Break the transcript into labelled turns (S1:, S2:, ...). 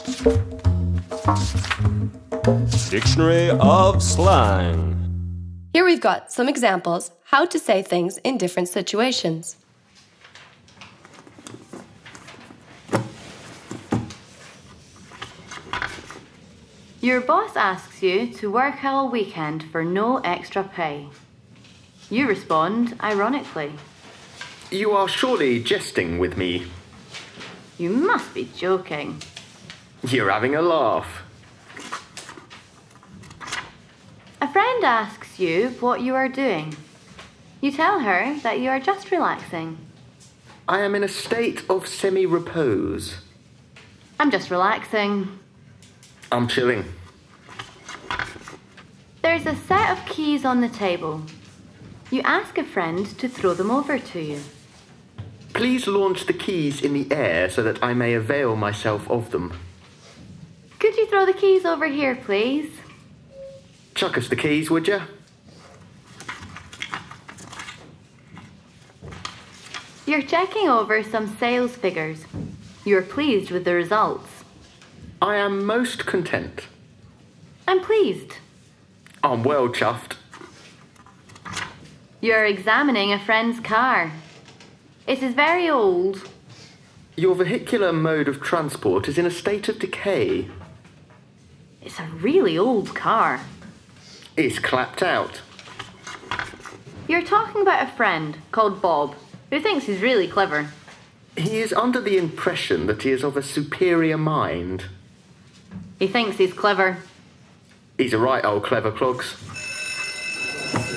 S1: Dictionary of Slang.
S2: Here we've got some examples how to say things in different situations.
S3: Your boss asks you to work all weekend for no extra pay. You respond ironically.
S4: You are surely jesting with me.
S3: You must be joking.
S4: You're having a laugh.
S3: A friend asks you what you are doing. You tell her that you are just relaxing.
S4: I am in a state of semi-repose.
S3: I'm just relaxing.
S4: I'm chilling.
S3: There's a set of keys on the table. You ask a friend to throw them over to you.
S4: Please launch the keys in the air so that I may avail myself of them.
S3: Could you throw the keys over here, please?
S4: Chuck us the keys, would you?
S3: You're checking over some sales figures. You're pleased with the results.
S4: I am most content.
S3: I'm pleased.
S4: I'm well chuffed.
S3: You're examining a friend's car. It is very old.
S4: Your vehicular mode of transport is in a state of decay.
S3: It's a really old car.
S4: It's clapped out.
S3: You're talking about a friend called Bob, who thinks he's really clever.
S4: He is under the impression that he is of a superior mind.
S3: He thinks he's clever.
S4: He's a right old clever clogs.